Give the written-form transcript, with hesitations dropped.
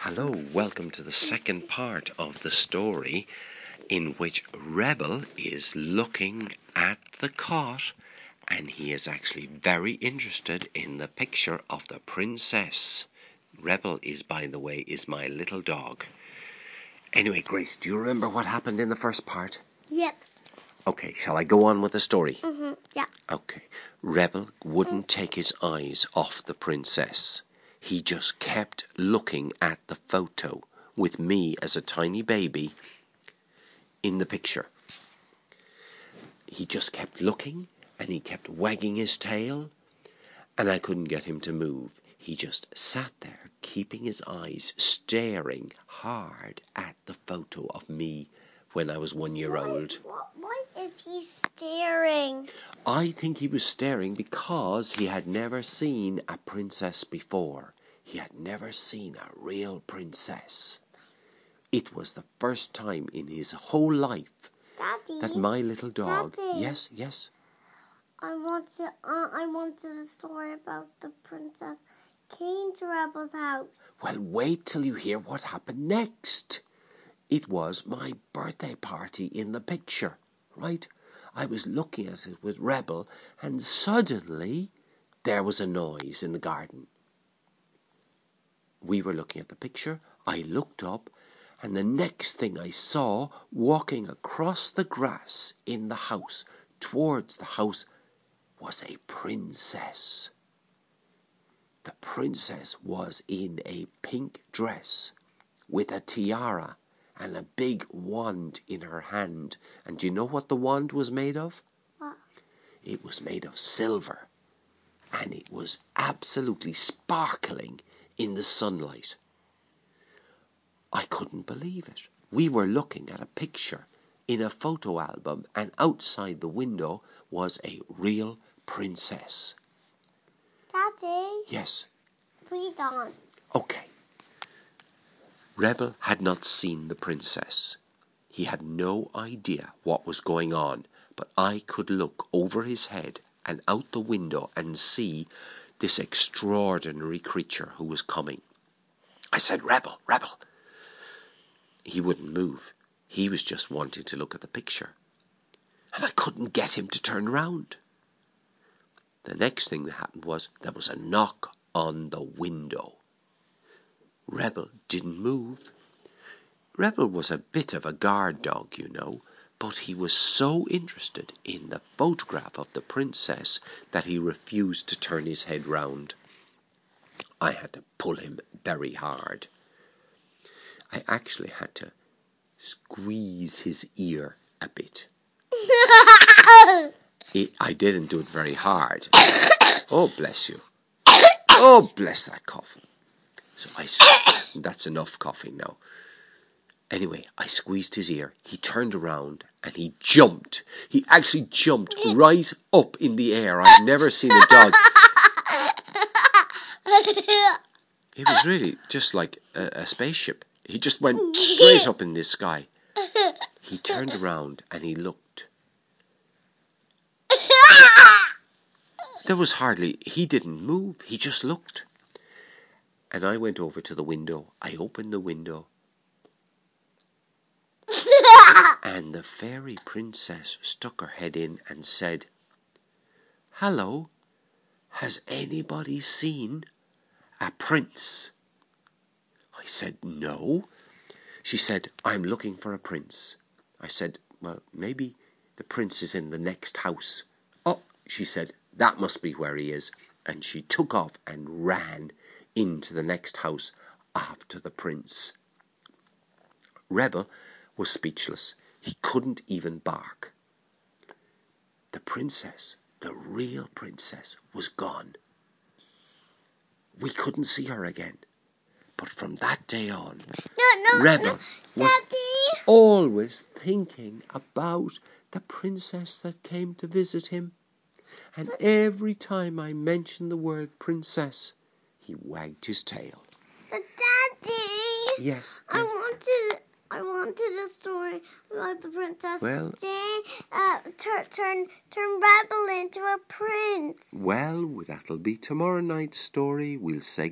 Hello, welcome to the second part of the story in which Rebel is looking at the cot and he is actually very interested in the picture of the princess. Rebel is, by the way, is my little dog. Anyway, Grace, do you remember what happened in the first part? Yep. Okay, shall I go on with the story? Yeah. Okay. Rebel wouldn't take his eyes off the princess. He just kept looking at the photo with me as a tiny baby in the picture. He just kept looking and he kept wagging his tail and I couldn't get him to move. He just sat there keeping his eyes staring hard at the photo of me when I was 1 year old. Why is he staring? I think he was staring because he had never seen a princess before. He had never seen a real princess. It was the first time in his whole life Daddy, that my little dog... Daddy, Yes? I wanted a story about the princess came to Rebel's house. Well, wait till you hear what happened next. It was my birthday party in the picture, right? I was looking at it with Rebel and suddenly there was a noise in the garden. We were looking at the picture. I looked up and the next thing I saw walking across the grass in the house, towards the house, was a princess. The princess was in a pink dress with a tiara and a big wand in her hand. And do you know what the wand was made of? What? It was made of silver. And it was absolutely sparkling in the sunlight. I couldn't believe it. We were looking at a picture in a photo album and outside the window was a real princess. Daddy? Yes. Read on. Okay. Rebel had not seen the princess. He had no idea what was going on, but I could look over his head and out the window and see this extraordinary creature who was coming. I said, Rebel. He wouldn't move. He was just wanting to look at the picture. And I couldn't get him to turn round. The next thing that happened was there was a knock on the window. Rebel didn't move. Rebel was a bit of a guard dog, you know, but he was so interested in the photograph of the princess that he refused to turn his head round. I had to pull him very hard. I actually had to squeeze his ear a bit. I didn't do it very hard. Oh, bless you. Oh, bless that cough. So that's enough coughing now. Anyway, I squeezed his ear. He turned around and he jumped. He actually jumped right up in the air. I've never seen a dog. It was really just like a spaceship. He just went straight up in the sky. He turned around and he looked. He didn't move. He just looked. And I went over to the window. I opened the window. And the fairy princess stuck her head in and said, Hello, has anybody seen a prince? I said, No. She said, I'm looking for a prince. I said, well, maybe the prince is in the next house. Oh, she said, that must be where he is. And she took off and ran into the next house after the prince. Rebel was speechless. He couldn't even bark. The princess, the real princess, was gone. We couldn't see her again. But from that day on, Rebel was always thinking about the princess that came to visit him. And every time I mentioned the word princess, he wagged his tail. But Daddy! Yes. I wanted a story about the princess. Well, turn Rebel into a prince. Well, that'll be tomorrow night's story. We'll say